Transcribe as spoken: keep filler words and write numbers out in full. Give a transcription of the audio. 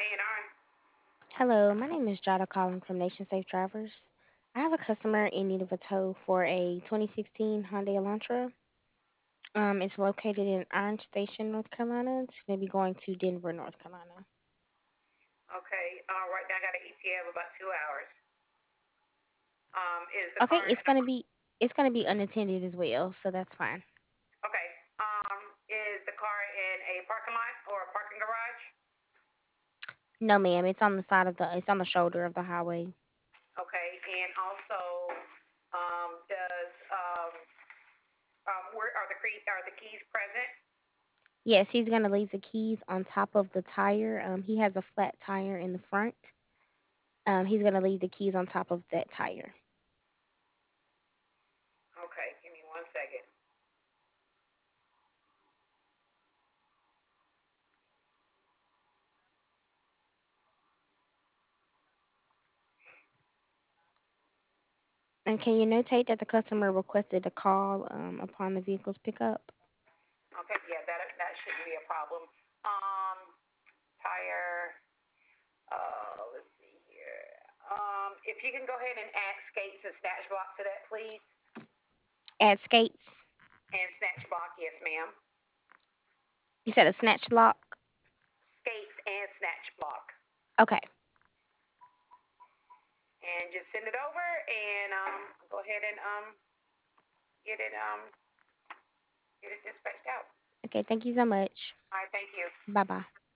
A and R. Hello, my name is Jada calling from Nation Safe Drivers. I have a customer in need of a tow for a twenty sixteen Hyundai Elantra. Um, it's located in Orange Station, North Carolina. It's going to be going to Denver, North Carolina. Okay. Uh, right now I got an E T A of about two hours. Um, is the Okay, car it's going to be it's going to be unattended as well, so that's fine. okay? Um, is the car in a parking lot or a parking garage? No, ma'am, it's on the side of the it's on the shoulder of the highway. Okay. And also, um, does um, um, where are the key are the keys present? Yes, he's going to leave the keys on top of the tire. Um, he has a flat tire in the front. Um, he's going to leave the keys on top of that tire. Okay. Give me one second. And can you notate that the customer requested a call um, upon the vehicle's pickup? Okay. Yeah, that that shouldn't be a problem. Um, tire. Uh, let's see here. Um, if you can go ahead and add skates and snatch block to that, please. Add skates. And snatch block, yes, ma'am. You said a snatch lock? Skates and snatch block. Okay. And just send it over and um, go ahead and um, get it um, get it dispatched out. Okay, thank you so much. All right, thank you. Bye bye.